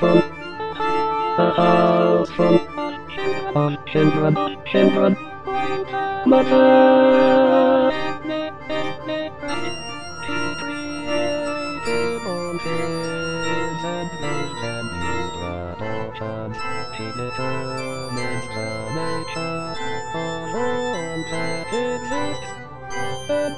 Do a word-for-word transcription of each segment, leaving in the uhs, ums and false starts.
from the house from of children, children, mother. She determines the nature of all that exists, and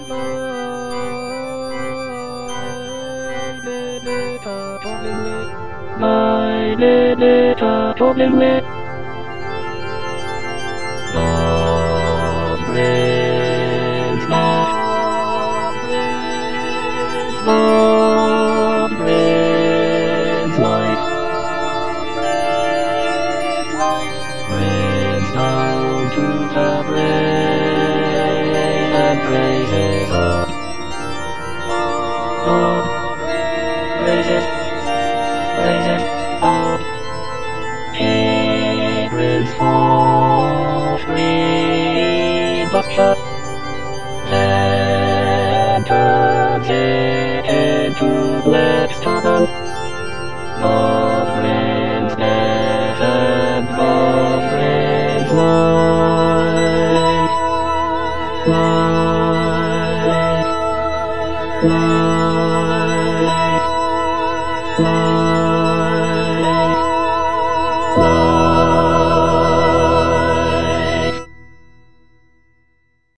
my little talking me, love brings life, love brings life. Brings down to the brain and praises up. Up, praises, praises up. He brings forth green pasture, then turns it into blessed heaven. Love brings death and love brings life, life, life.